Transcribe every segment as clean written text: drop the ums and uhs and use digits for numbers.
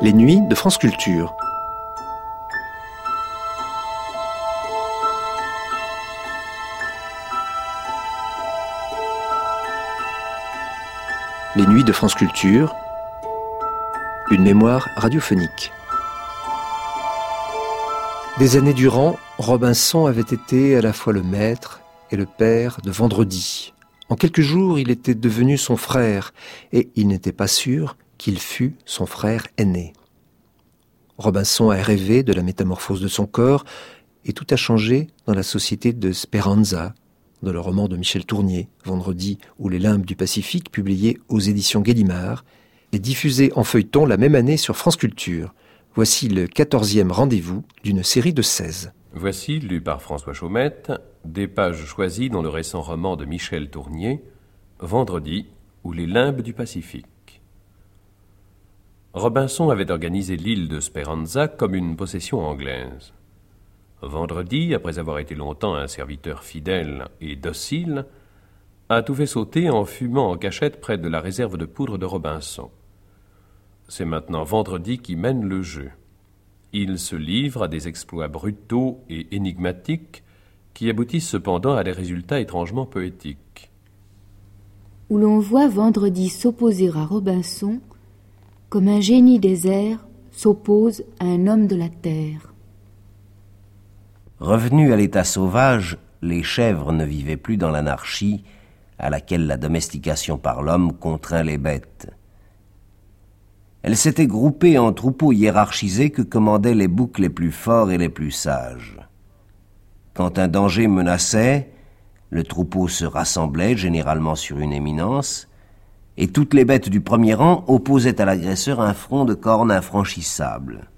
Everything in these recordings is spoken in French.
Les nuits de France Culture. Les nuits de France Culture, une mémoire radiophonique. Des années durant, Robinson avait été à la fois le maître et le père de Vendredi. En quelques jours, il était devenu son frère, et il n'était pas sûr qu'il fût son frère aîné. Robinson a rêvé de la métamorphose de son corps, et tout a changé dans la société de Speranza, dans le roman de Michel Tournier, Vendredi ou les limbes du Pacifique, publié aux éditions Gallimard, et diffusé en feuilleton la même année sur France Culture. Voici le 14e rendez-vous d'une série de 16. Voici, lu par François Chaumette, des pages choisies dans le récent roman de Michel Tournier, Vendredi ou les limbes du Pacifique. Robinson avait organisé l'île de Speranza comme une possession anglaise. Vendredi, après avoir été longtemps un serviteur fidèle et docile, a tout fait sauter en fumant en cachette près de la réserve de poudre de Robinson. C'est maintenant Vendredi qui mène le jeu. Il se livre à des exploits brutaux et énigmatiques qui aboutissent cependant à des résultats étrangement poétiques. Où l'on voit Vendredi s'opposer à Robinson comme un génie des airs s'oppose à un homme de la terre. Revenus à l'état sauvage, les chèvres ne vivaient plus dans l'anarchie à laquelle la domestication par l'homme contraint les bêtes. Elles s'étaient groupées en troupeaux hiérarchisés que commandaient les boucs les plus forts et les plus sages. Quand un danger menaçait, le troupeau se rassemblait généralement sur une éminence, et toutes les bêtes du premier rang opposaient à l'agresseur un front de cornes infranchissable.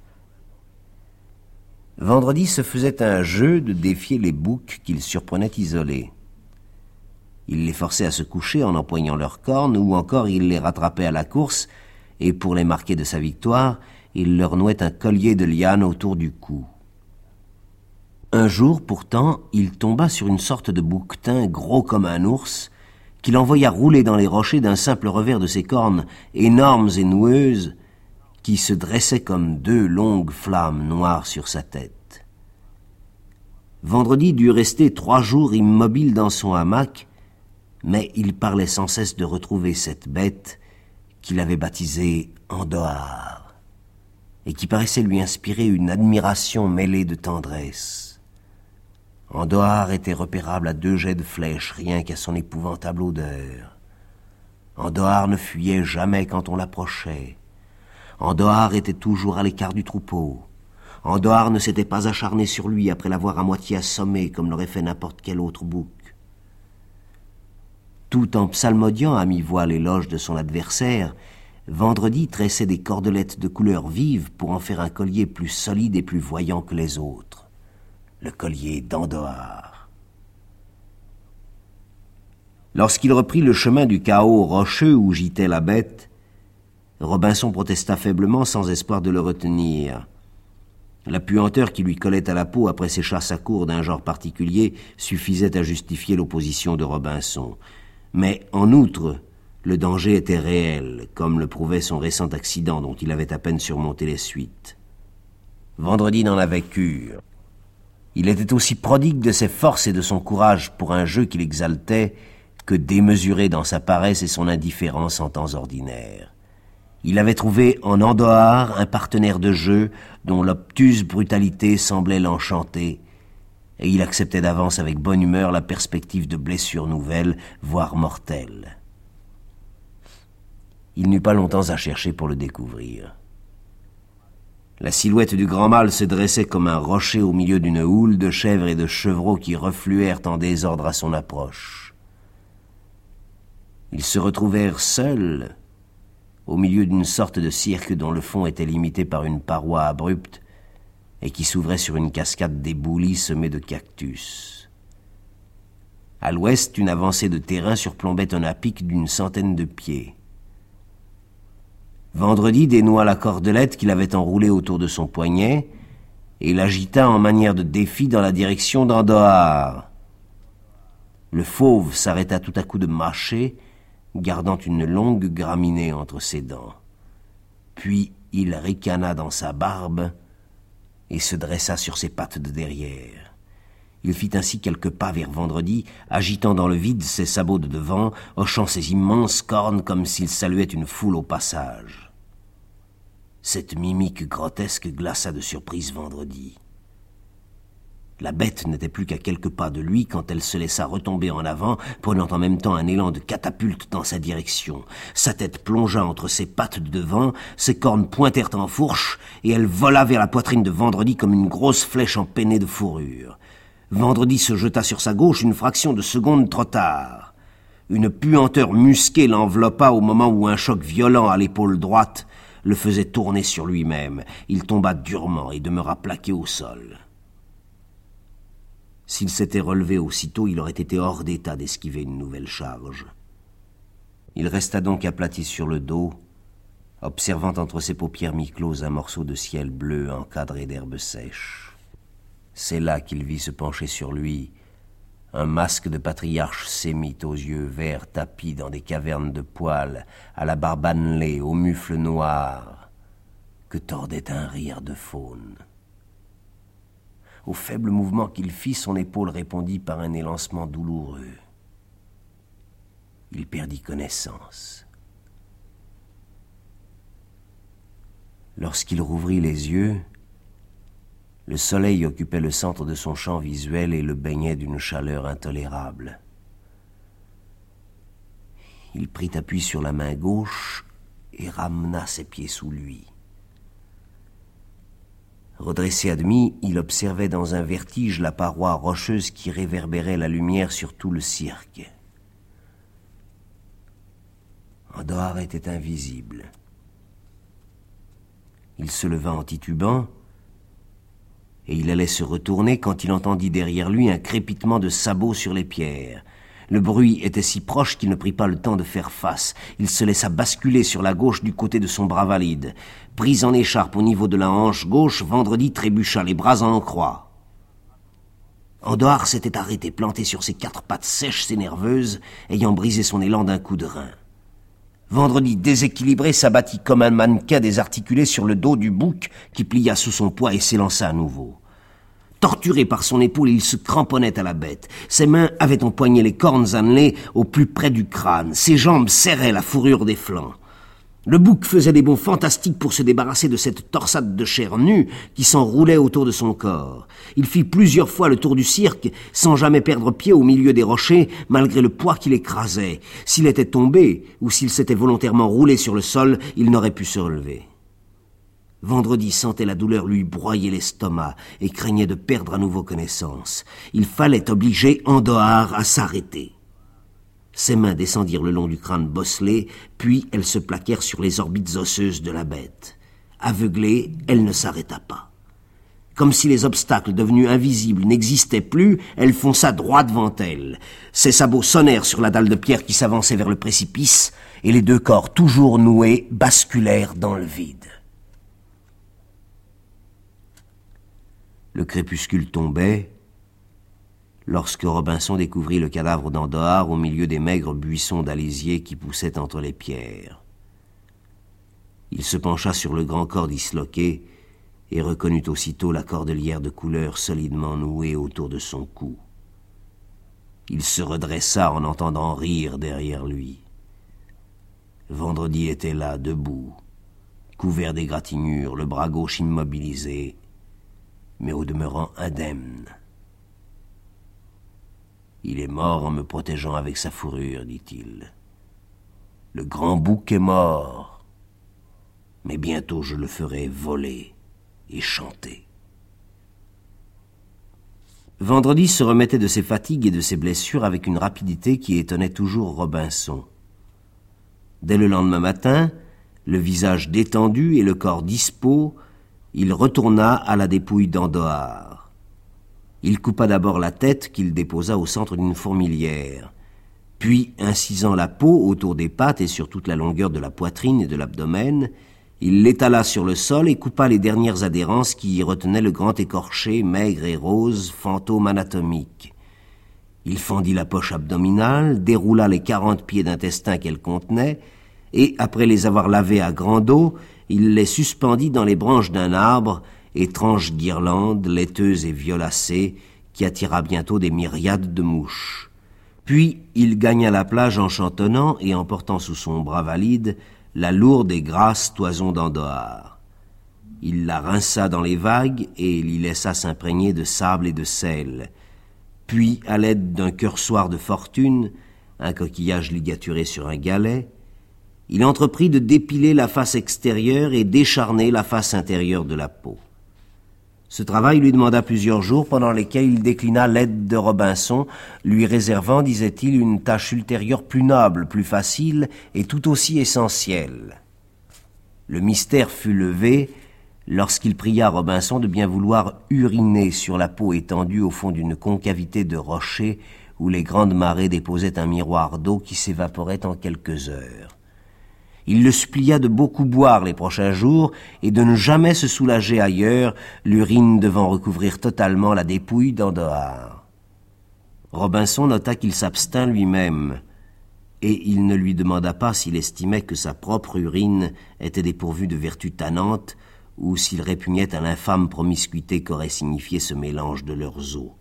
Vendredi se faisait un jeu de défier les boucs qu'il surprenait isolés. Il les forçait à se coucher en empoignant leurs cornes, ou encore il les rattrapait à la course, et pour les marquer de sa victoire, il leur nouait un collier de lianes autour du cou. Un jour, pourtant, il tomba sur une sorte de bouquetin gros comme un ours, qu'il envoya rouler dans les rochers d'un simple revers de ses cornes énormes et noueuses, qui se dressaient comme deux longues flammes noires sur sa tête. Vendredi dut rester 3 jours immobile dans son hamac, mais il parlait sans cesse de retrouver cette bête qu'il avait baptisée Andohar, et qui paraissait lui inspirer une admiration mêlée de tendresse. Andohar était repérable à 2 jets de flèches, rien qu'à son épouvantable odeur. Andohar ne fuyait jamais quand on l'approchait. Andohar était toujours à l'écart du troupeau. Andohar ne s'était pas acharné sur lui après l'avoir à moitié assommé, comme l'aurait fait n'importe quel autre bouc. Tout en psalmodiant à mi-voix l'éloge de son adversaire, Vendredi tressait des cordelettes de couleurs vives pour en faire un collier plus solide et plus voyant que les autres. Le collier d'Andohar. Lorsqu'il reprit le chemin du chaos rocheux où gitait la bête, Robinson protesta faiblement sans espoir de le retenir. La puanteur qui lui collait à la peau après ses chasses à courre d'un genre particulier suffisait à justifier l'opposition de Robinson. Mais, en outre, le danger était réel, comme le prouvait son récent accident dont il avait à peine surmonté les suites. Vendredi n'en avait cure. Il était aussi prodigue de ses forces et de son courage pour un jeu qu'il exaltait que démesuré dans sa paresse et son indifférence en temps ordinaires. Il avait trouvé en Andohar un partenaire de jeu dont l'obtuse brutalité semblait l'enchanter, et il acceptait d'avance avec bonne humeur la perspective de blessures nouvelles, voire mortelles. Il n'eut pas longtemps à chercher pour le découvrir. La silhouette du grand mâle se dressait comme un rocher au milieu d'une houle de chèvres et de chevreaux qui refluèrent en désordre à son approche. Ils se retrouvèrent seuls, au milieu d'une sorte de cirque dont le fond était limité par une paroi abrupte et qui s'ouvrait sur une cascade d'éboulis semée de cactus. À l'ouest, une avancée de terrain surplombait un à-pic d'une centaine de pieds. Vendredi dénoua la cordelette qu'il avait enroulée autour de son poignet et l'agita en manière de défi dans la direction d'Andohar. Le fauve s'arrêta tout à coup de mâcher, gardant une longue graminée entre ses dents. Puis il ricana dans sa barbe et se dressa sur ses pattes de derrière. Il fit ainsi quelques pas vers Vendredi, agitant dans le vide ses sabots de devant, hochant ses immenses cornes comme s'il saluait une foule au passage. Cette mimique grotesque glaça de surprise Vendredi. La bête n'était plus qu'à quelques pas de lui quand elle se laissa retomber en avant, prenant en même temps un élan de catapulte dans sa direction. Sa tête plongea entre ses pattes de devant, ses cornes pointèrent en fourche, et elle vola vers la poitrine de Vendredi comme une grosse flèche empennée de fourrure. Vendredi se jeta sur sa gauche une fraction de seconde trop tard. Une puanteur musquée l'enveloppa au moment où un choc violent à l'épaule droite le faisait tourner sur lui-même. Il tomba durement et demeura plaqué au sol. S'il s'était relevé aussitôt, il aurait été hors d'état d'esquiver une nouvelle charge. Il resta donc aplati sur le dos, observant entre ses paupières mi-closes un morceau de ciel bleu encadré d'herbes sèches. C'est là qu'il vit se pencher sur lui un masque de patriarche sémite aux yeux verts tapis dans des cavernes de poils, à la barbe annelée, aux mufles noirs, que tordait un rire de faune. Au faible mouvement qu'il fit, son épaule répondit par un élancement douloureux. Il perdit connaissance. Lorsqu'il rouvrit les yeux, le soleil occupait le centre de son champ visuel et le baignait d'une chaleur intolérable. Il prit appui sur la main gauche et ramena ses pieds sous lui. Redressé à demi, il observait dans un vertige la paroi rocheuse qui réverbérait la lumière sur tout le cirque. Andor était invisible. Il se leva en titubant, et il allait se retourner quand il entendit derrière lui un crépitement de sabots sur les pierres. Le bruit était si proche qu'il ne prit pas le temps de faire face. Il se laissa basculer sur la gauche du côté de son bras valide. Pris en écharpe au niveau de la hanche gauche, Vendredi trébucha, les bras en croix. Andor s'était arrêté, planté sur ses 4 pattes sèches et nerveuses, ayant brisé son élan d'un coup de rein. Vendredi, déséquilibré, s'abattit comme un mannequin désarticulé sur le dos du bouc qui plia sous son poids et s'élança à nouveau. Torturé par son épaule, il se cramponnait à la bête. Ses mains avaient empoigné les cornes annelées au plus près du crâne. Ses jambes serraient la fourrure des flancs. Le bouc faisait des bonds fantastiques pour se débarrasser de cette torsade de chair nue qui s'enroulait autour de son corps. Il fit plusieurs fois le tour du cirque sans jamais perdre pied au milieu des rochers malgré le poids qui l'écrasait. S'il était tombé ou s'il s'était volontairement roulé sur le sol, il n'aurait pu se relever. Vendredi sentait la douleur lui broyer l'estomac et craignait de perdre à nouveau connaissance. Il fallait obliger Andor à s'arrêter. Ses mains descendirent le long du crâne bosselé, puis elles se plaquèrent sur les orbites osseuses de la bête. Aveuglée, elle ne s'arrêta pas. Comme si les obstacles devenus invisibles n'existaient plus, elle fonça droit devant elle. Ses sabots sonnèrent sur la dalle de pierre qui s'avançait vers le précipice, et les 2 corps toujours noués basculèrent dans le vide. Le crépuscule tombait lorsque Robinson découvrit le cadavre d'Andor au milieu des maigres buissons d'alisier qui poussaient entre les pierres. Il se pencha sur le grand corps disloqué et reconnut aussitôt la cordelière de couleur solidement nouée autour de son cou. Il se redressa en entendant rire derrière lui. Vendredi était là, debout, couvert d'égratignures, le bras gauche immobilisé, mais au demeurant indemne. « Il est mort en me protégeant avec sa fourrure, dit-il. Le grand bouc est mort, mais bientôt je le ferai voler et chanter. » Vendredi se remettait de ses fatigues et de ses blessures avec une rapidité qui étonnait toujours Robinson. Dès le lendemain matin, le visage détendu et le corps dispos, il retourna à la dépouille d'Andor. Il coupa d'abord la tête qu'il déposa au centre d'une fourmilière. Puis, incisant la peau autour des pattes et sur toute la longueur de la poitrine et de l'abdomen, il l'étala sur le sol et coupa les dernières adhérences qui y retenaient le grand écorché, maigre et rose, fantôme anatomique. Il fendit la poche abdominale, déroula les 40 pieds d'intestin qu'elle contenait, et, après les avoir lavés à grande eau, il les suspendit dans les branches d'un arbre, étrange guirlande, laiteuse et violacée, qui attira bientôt des myriades de mouches. Puis il gagna la plage en chantonnant et en portant sous son bras valide la lourde et grasse toison d'Andohar. Il la rinça dans les vagues et l'y laissa s'imprégner de sable et de sel. Puis, à l'aide d'un cursoir de fortune, un coquillage ligaturé sur un galet, il entreprit de dépiler la face extérieure et d'écharner la face intérieure de la peau. Ce travail lui demanda plusieurs jours pendant lesquels il déclina l'aide de Robinson, lui réservant, disait-il, une tâche ultérieure plus noble, plus facile et tout aussi essentielle. Le mystère fut levé lorsqu'il pria Robinson de bien vouloir uriner sur la peau étendue au fond d'une concavité de rocher où les grandes marées déposaient un miroir d'eau qui s'évaporait en quelques heures. Il le supplia de beaucoup boire les prochains jours et de ne jamais se soulager ailleurs, l'urine devant recouvrir totalement la dépouille d'Andohar. Robinson nota qu'il s'abstint lui-même, et il ne lui demanda pas s'il estimait que sa propre urine était dépourvue de vertus tannantes ou s'il répugnait à l'infâme promiscuité qu'aurait signifié ce mélange de leurs eaux.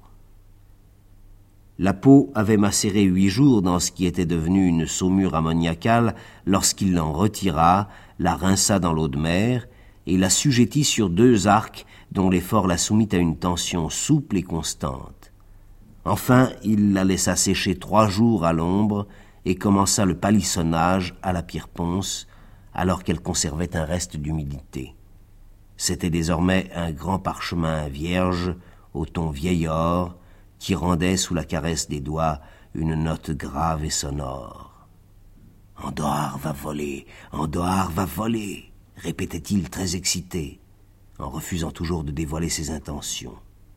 La peau avait macéré 8 jours dans ce qui était devenu une saumure ammoniacale lorsqu'il l'en retira, la rinça dans l'eau de mer et l'assujettit sur 2 arcs dont l'effort la soumit à une tension souple et constante. Enfin, il la laissa sécher 3 jours à l'ombre et commença le palissonnage à la pierre-ponce alors qu'elle conservait un reste d'humidité. C'était désormais un grand parchemin vierge, au ton vieil or, qui rendait sous la caresse des doigts une note grave et sonore. « Andohar va voler, Andohar va voler !» répétait-il très excité, en refusant toujours de dévoiler ses intentions.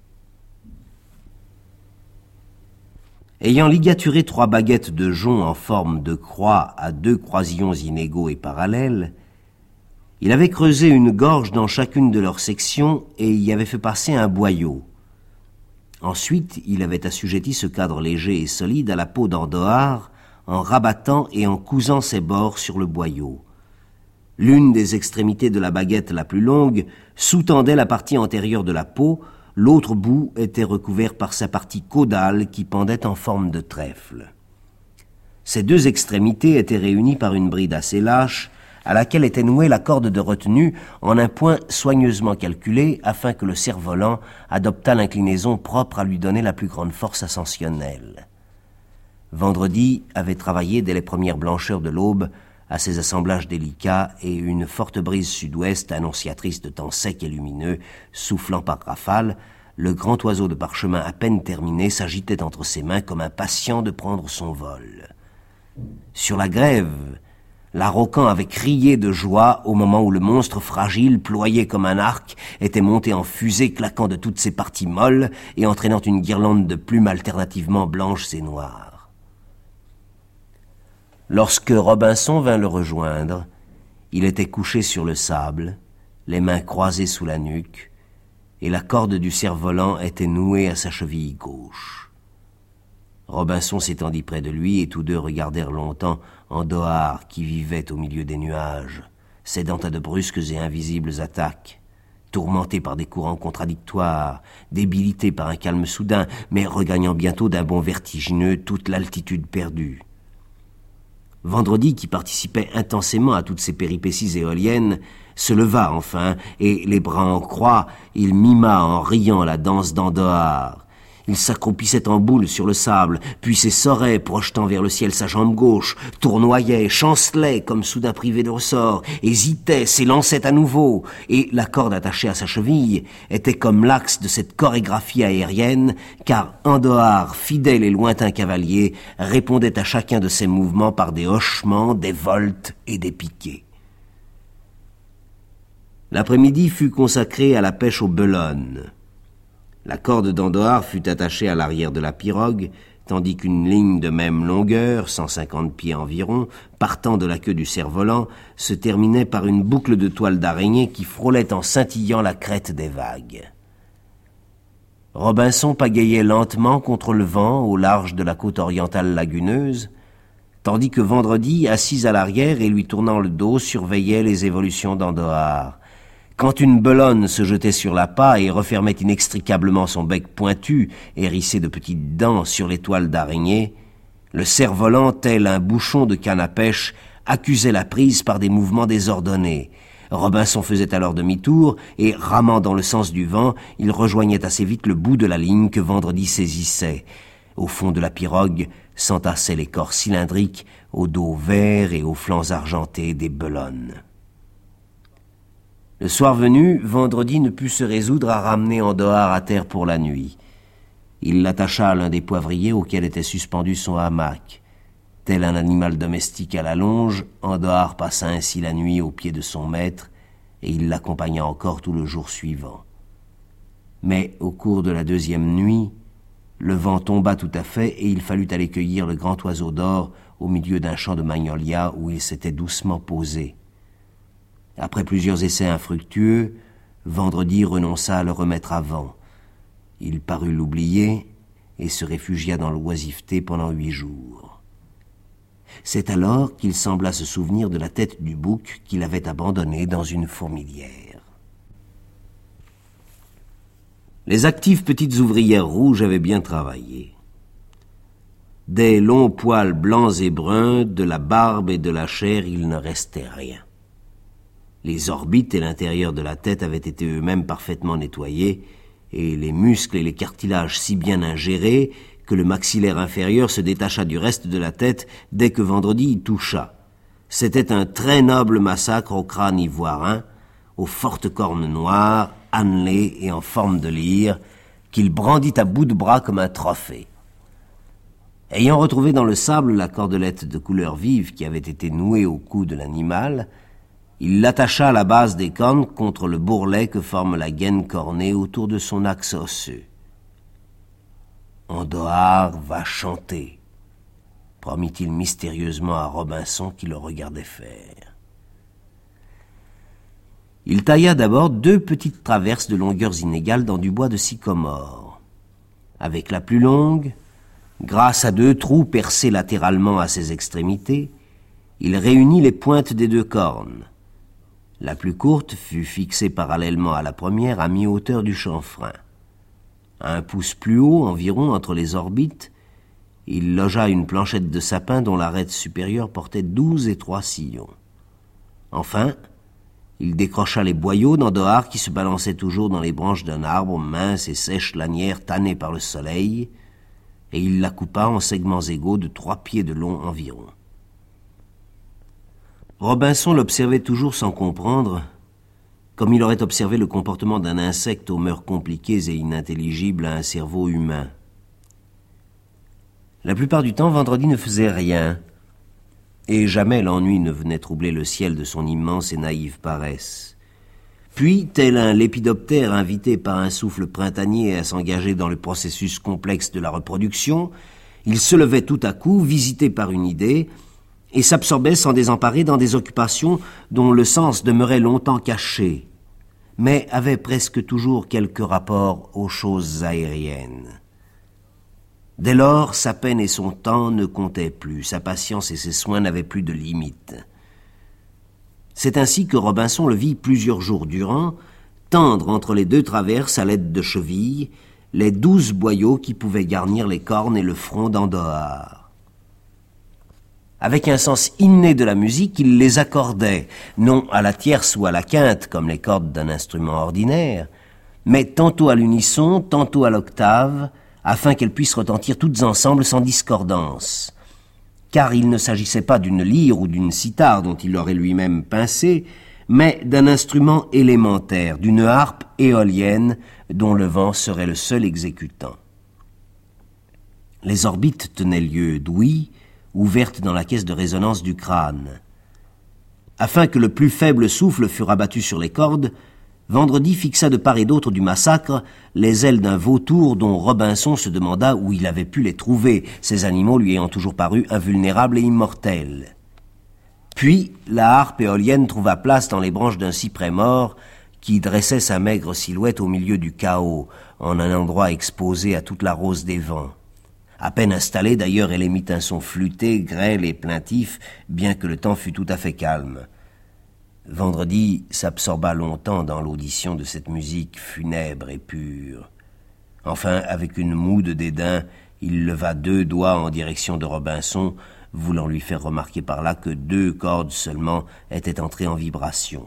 Ayant ligaturé 3 baguettes de jonc en forme de croix à 2 croisillons inégaux et parallèles, il avait creusé une gorge dans chacune de leurs sections et y avait fait passer un boyau. Ensuite, il avait assujetti ce cadre léger et solide à la peau d'Andohar en rabattant et en cousant ses bords sur le boyau. L'une des extrémités de la baguette la plus longue sous-tendait la partie antérieure de la peau, l'autre bout était recouvert par sa partie caudale qui pendait en forme de trèfle. Ces 2 extrémités étaient réunies par une bride assez lâche, à laquelle était nouée la corde de retenue en un point soigneusement calculé afin que le cerf-volant adoptât l'inclinaison propre à lui donner la plus grande force ascensionnelle. Vendredi avait travaillé dès les premières blancheurs de l'aube à ces assemblages délicats et une forte brise sud-ouest annonciatrice de temps sec et lumineux, soufflant par rafales, le grand oiseau de parchemin à peine terminé s'agitait entre ses mains comme impatient de prendre son vol. Sur la grève, l'Araucan avait crié de joie au moment où le monstre fragile, ployé comme un arc, était monté en fusée claquant de toutes ses parties molles et entraînant une guirlande de plumes alternativement blanches et noires. Lorsque Robinson vint le rejoindre, il était couché sur le sable, les mains croisées sous la nuque, et la corde du cerf-volant était nouée à sa cheville gauche. Robinson s'étendit près de lui et tous deux regardèrent longtemps Andohar qui vivait au milieu des nuages, cédant à de brusques et invisibles attaques, tourmenté par des courants contradictoires, débilité par un calme soudain, mais regagnant bientôt d'un bond vertigineux toute l'altitude perdue. Vendredi, qui participait intensément à toutes ces péripéties éoliennes, se leva enfin, et, les bras en croix, il mima en riant la danse d'Andohar. Il s'accroupissait en boule sur le sable, puis s'essorait, projetant vers le ciel sa jambe gauche, tournoyait, chancelait comme soudain privé de ressort, hésitait, s'élançait à nouveau, et la corde attachée à sa cheville était comme l'axe de cette chorégraphie aérienne, car Andohar, fidèle et lointain cavalier, répondait à chacun de ses mouvements par des hochements, des voltes et des piquets. L'après-midi fut consacré à la pêche aux belonnes. La corde d'Andohar fut attachée à l'arrière de la pirogue, tandis qu'une ligne de même longueur, 150 pieds environ, partant de la queue du cerf-volant, se terminait par une boucle de toile d'araignée qui frôlait en scintillant la crête des vagues. Robinson pagayait lentement contre le vent au large de la côte orientale laguneuse, tandis que Vendredi, assis à l'arrière et lui tournant le dos, surveillait les évolutions d'Andohar. Quand une belonne se jetait sur l'appât et refermait inextricablement son bec pointu, hérissé de petites dents sur les toiles d'araignée, le cerf-volant, tel un bouchon de canne à pêche, accusait la prise par des mouvements désordonnés. Robinson faisait alors demi-tour et, ramant dans le sens du vent, il rejoignait assez vite le bout de la ligne que Vendredi saisissait. Au fond de la pirogue s'entassaient les corps cylindriques, au dos vert et aux flancs argentés des belonnes. Le soir venu, Vendredi ne put se résoudre à ramener Andohar à terre pour la nuit. Il l'attacha à l'un des poivriers auquel était suspendu son hamac. Tel un animal domestique à la longe, Andohar passa ainsi la nuit aux pieds de son maître, et il l'accompagna encore tout le jour suivant. Mais au cours de la deuxième nuit, le vent tomba tout à fait et il fallut aller cueillir le grand oiseau d'or au milieu d'un champ de magnolias où il s'était doucement posé. Après plusieurs essais infructueux, Vendredi renonça à le remettre à vent. Il parut l'oublier et se réfugia dans l'oisiveté pendant 8 jours. C'est alors qu'il sembla se souvenir de la tête du bouc qu'il avait abandonné dans une fourmilière. Les actives petites ouvrières rouges avaient bien travaillé. Des longs poils blancs et bruns, de la barbe et de la chair, il ne restait rien. Les orbites et l'intérieur de la tête avaient été eux-mêmes parfaitement nettoyés, et les muscles et les cartilages si bien ingérés que le maxillaire inférieur se détacha du reste de la tête dès que Vendredi y toucha. C'était un très noble massacre au crâne ivoirin, aux fortes cornes noires, annelées et en forme de lyre, qu'il brandit à bout de bras comme un trophée. Ayant retrouvé dans le sable la cordelette de couleur vive qui avait été nouée au cou de l'animal, il l'attacha à la base des cornes contre le bourrelet que forme la gaine cornée autour de son axe osseux. « Andohar va chanter », promit-il mystérieusement à Robinson qui le regardait faire. Il tailla d'abord 2 petites traverses de longueurs inégales dans du bois de sycomore. Avec la plus longue, grâce à 2 trous percés latéralement à ses extrémités, il réunit les pointes des 2 cornes. La plus courte fut fixée parallèlement à la première à mi-hauteur du chanfrein. À 1 pouce plus haut, environ, entre les orbites, il logea une planchette de sapin dont l'arête supérieure portait 12 étroits sillons. Enfin, il décrocha les boyaux d'Andohar qui se balançaient toujours dans les branches d'un arbre, mince et sèche lanière tannée par le soleil, et il la coupa en segments égaux de 3 pieds de long environ. Robinson l'observait toujours sans comprendre, comme il aurait observé le comportement d'un insecte aux mœurs compliquées et inintelligibles à un cerveau humain. La plupart du temps, Vendredi ne faisait rien, et jamais l'ennui ne venait troubler le ciel de son immense et naïve paresse. Puis, tel un lépidoptère invité par un souffle printanier à s'engager dans le processus complexe de la reproduction, il se levait tout à coup, visité par une idée, et s'absorbait sans désemparer dans des occupations dont le sens demeurait longtemps caché, mais avait presque toujours quelque rapport aux choses aériennes. Dès lors, sa peine et son temps ne comptaient plus, sa patience et ses soins n'avaient plus de limites. C'est ainsi que Robinson le vit plusieurs jours durant, tendre entre les 2 traverses à l'aide de chevilles les 12 boyaux qui pouvaient garnir les cornes et le front d'Andohar. Avec un sens inné de la musique, il les accordait, non à la tierce ou à la quinte, comme les cordes d'un instrument ordinaire, mais tantôt à l'unisson, tantôt à l'octave, afin qu'elles puissent retentir toutes ensemble sans discordance. Car il ne s'agissait pas d'une lyre ou d'une cithare dont il aurait lui-même pincé, mais d'un instrument élémentaire, d'une harpe éolienne dont le vent serait le seul exécutant. Les orbites tenaient lieu d'ouïes, ouvertes dans la caisse de résonance du crâne. Afin que le plus faible souffle fût rabattu sur les cordes, Vendredi fixa de part et d'autre du massacre les ailes d'un vautour dont Robinson se demanda où il avait pu les trouver, ces animaux lui ayant toujours paru invulnérables et immortels. Puis la harpe éolienne trouva place dans les branches d'un cyprès mort qui dressait sa maigre silhouette au milieu du chaos, en un endroit exposé à toute la rose des vents. À peine installée, d'ailleurs, elle émit un son flûté, grêle et plaintif, bien que le temps fût tout à fait calme. Vendredi s'absorba longtemps dans l'audition de cette musique funèbre et pure. Enfin, avec une moue de dédain, il leva 2 doigts en direction de Robinson, voulant lui faire remarquer par là que 2 cordes seulement étaient entrées en vibration.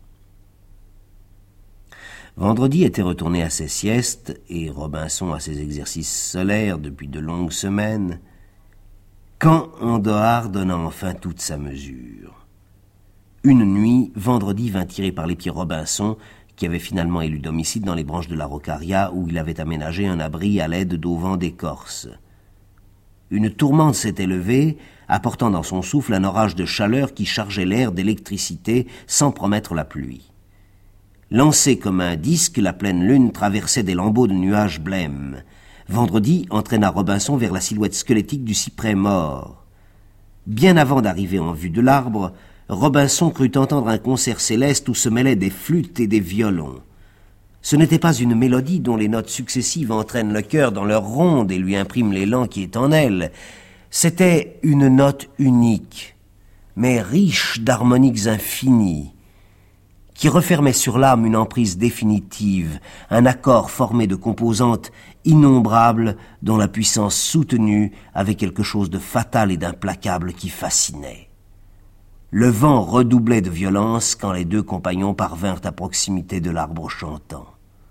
Vendredi était retourné à ses siestes et Robinson à ses exercices solaires depuis de longues semaines, quand Andehard donna enfin toute sa mesure. Une nuit, Vendredi vint tirer par les pieds Robinson, qui avait finalement élu domicile dans les branches de l'Araucaria, où il avait aménagé un abri à l'aide d'auvents d'écorce. Une tourmente s'était levée, apportant dans son souffle un orage de chaleur qui chargeait l'air d'électricité sans promettre la pluie. Lancée comme un disque, la pleine lune traversait des lambeaux de nuages blêmes. Vendredi entraîna Robinson vers la silhouette squelettique du cyprès mort. Bien avant d'arriver en vue de l'arbre, Robinson crut entendre un concert céleste où se mêlaient des flûtes et des violons. Ce n'était pas une mélodie dont les notes successives entraînent le cœur dans leur ronde et lui impriment l'élan qui est en elle. C'était une note unique, mais riche d'harmoniques infinies, qui refermait sur l'âme une emprise définitive, un accord formé de composantes innombrables dont la puissance soutenue avait quelque chose de fatal et d'implacable qui fascinait. Le vent redoublait de violence quand les 2 compagnons parvinrent à proximité de l'arbre chantant.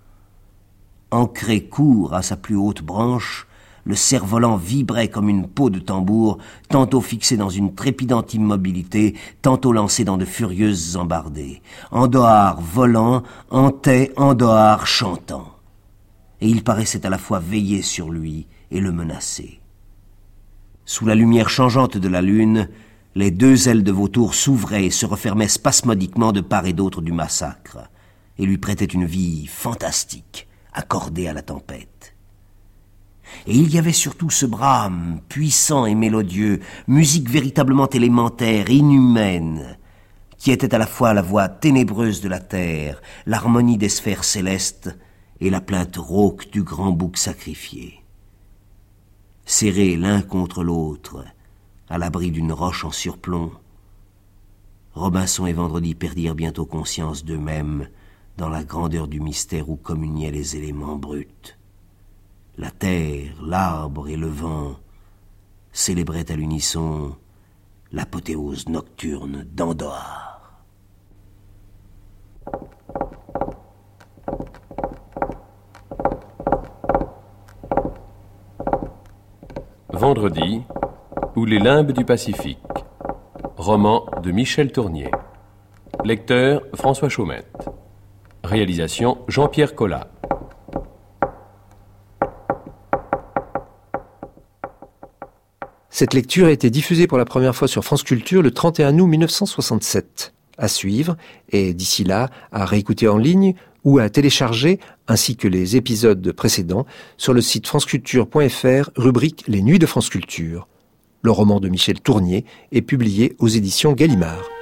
Ancré court à sa plus haute branche, le cerf-volant vibrait comme une peau de tambour, tantôt fixé dans une trépidante immobilité, tantôt lancé dans de furieuses embardées. Andehard volant, hantait Andehard chantant. Et il paraissait à la fois veiller sur lui et le menacer. Sous la lumière changeante de la lune, les 2 ailes de vautour s'ouvraient et se refermaient spasmodiquement de part et d'autre du massacre, et lui prêtaient une vie fantastique, accordée à la tempête. Et il y avait surtout ce brame, puissant et mélodieux, musique véritablement élémentaire, inhumaine, qui était à la fois la voix ténébreuse de la terre, l'harmonie des sphères célestes et la plainte rauque du grand bouc sacrifié. Serrés l'un contre l'autre, à l'abri d'une roche en surplomb, Robinson et Vendredi perdirent bientôt conscience d'eux-mêmes dans la grandeur du mystère où communiaient les éléments bruts. La terre, l'arbre et le vent célébraient à l'unisson l'apothéose nocturne d'Andehard. Vendredi, ou les limbes du Pacifique. Roman de Michel Tournier. Lecteur François Chaumette. Réalisation Jean-Pierre Collat. Cette lecture a été diffusée pour la première fois sur France Culture le 31 août 1967. À suivre, et d'ici là, à réécouter en ligne ou à télécharger, ainsi que les épisodes précédents, sur le site franceculture.fr, rubrique Les Nuits de France Culture. Le roman de Michel Tournier est publié aux éditions Gallimard.